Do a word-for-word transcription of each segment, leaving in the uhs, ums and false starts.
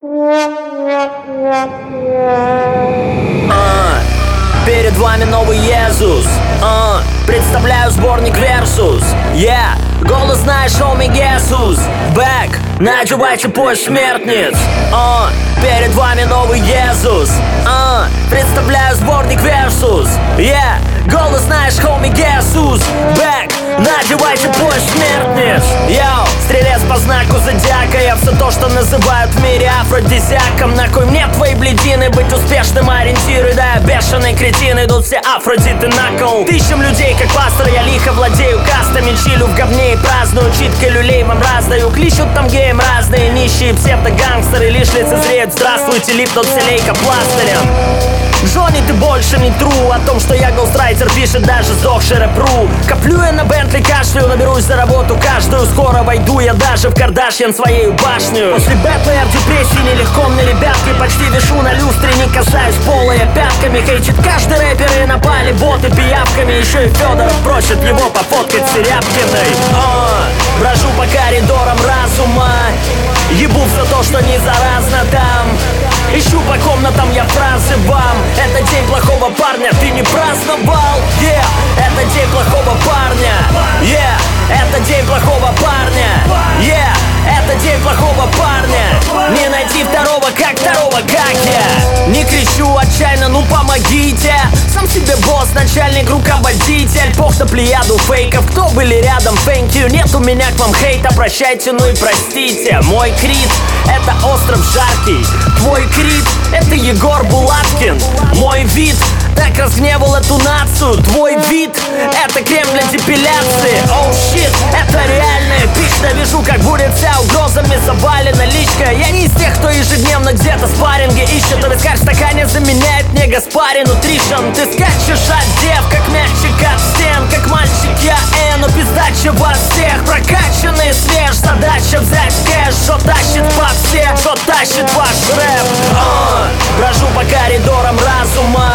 А, перед вами новый Иисус. А, представляю сборник Versus. Yeah, голос знаешь, шоу me Иисус. Back, надевайте пояс смертниц. А, перед вами новый Иисус. А, представляю сборник Versus. Yeah, голос знаешь, homie Иисус. Back, надевайте пояс смертниц. Йоу, стрелец по знаку зодиака. Я все то, что называют в мире афродизиаком. На кой мне твои блядины, быть успешным ориентиры. Да, я бешеный кретин, идут все афродиты на кол. Тысячам людей, как пастор, я лихо владею кастами. Чилю в говне и праздную, читкой люлей вам раздаю. Клищут там геем разные нищие псевдогангстеры. Лишь лицезреют, здравствуйте, липнут все лейкопластырем. Джонни, ты больше не тру. О том, что я голстрайтер, пишет даже сдохший рэп-ру. Коплю я на Бентли, кашлю, наберусь за работу каждую. Скоро войду я даже в Кардашьян своею башню. После БПР депрессии нелегко мне, ребятки. Почти вешу на люстре, не касаюсь пола я пятками. Хейчит каждый рэпер и напали боты пиявками. Еще и Федоров просит его пофоткать с Серябкиной. О, брожу по коридорам разума. Ебу все то, что не заразно там. Ищу по комнатам я фразы вам. Это день плохого парня, ты не праздновал. Yeah, это день плохого парня. Yeah, это день плохого парня. Yeah, это день плохого парня. Не найти второго, как второго, как я. Не кричу отчаянно, ну помогите. Сам себе босс, начальник, руководитель. Бог на плеяду фейков, кто были рядом, thank you. Нет у меня к вам хейта, прощайте, ну и простите. Мой крит — это остров жаркий. Твой крит — это Егор Булаткин. Мой вид так разгневал эту нацию. Твой вид — это крем для депиляции. Оу, oh, щит, это реальная пища. Вижу, как будет вся угрозами завалена личка. Я не из тех, кто ежедневно где-то спарринги ищет. Вискарь в стакане заменяет мне Гаспари нутришн. Ты скачешь от дев, как мячик от стен. Как мальчик я Э, но пиздача вас всех. Прокачанный свеж, задача взять кэш. Что тащит по всех, что тащит ваш рэп. uh, Брожу по коридорам разума.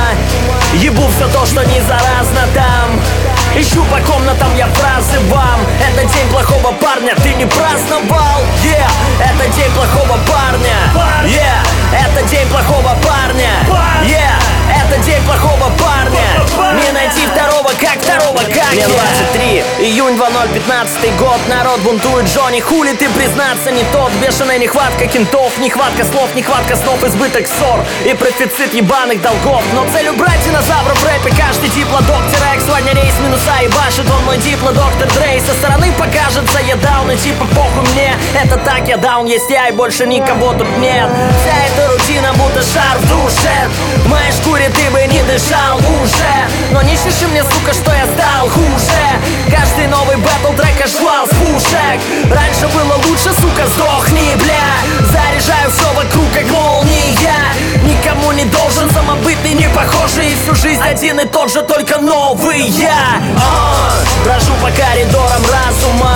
Ебу все то, что не заразно там. Ищу по комнатам я фразы вам. Это день плохого парня, ты не праздновал. Yeah, это день плохого парня. Yeah, это день плохого парня. Yeah, это день плохого парня. Не найти второго, как второго, как я. двадцать три, июнь два ноль пятнадцатый год. Народ бунтует, Джонни, хули ты признаться не тот. Бешеная нехватка кентов, нехватка слов, нехватка снов, избыток ссор и профицит ебаных долгов. Но цель убрать динозавров в рэпе каждый диплодоктор. Экс, сегодня рейс минуса и башит он мой диплодоктор Дрей. Со стороны покажется я даун и типа похуй мне. Это так, я даун, есть я и больше никого тут нет. Вся эта рутина будто шар в душе. В моей шкуре ты бы не дышал уже. Но не шиши мне, сука, что я стал хуже. Каждый новый бэтл трек аж швал с пушек. Раньше было лучше, сука, сдохни, бля. Заряжаю все вокруг, как молния. Никому не должен, самобытный, не похожий. И всю жизнь один и тот же, только новый я. uh, Брожу по коридорам разума.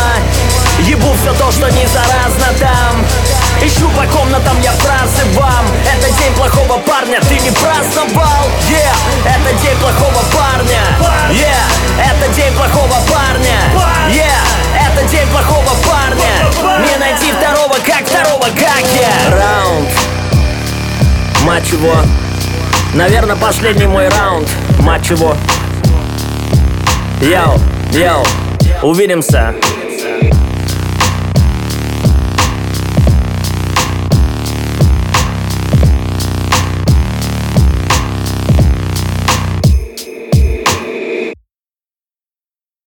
Ебу все то, что не заразно там. Ищу по комнатам я фразы вам. Это день плохого парня, ты не праздновал. Yeah, это день плохого парня. Yeah, это день плохого парня. Yeah, это день плохого парня. Не найти второго, как второго, как я. Раунд, мать его. Наверное, последний мой раунд, мать его. Йоу, йоу, увидимся.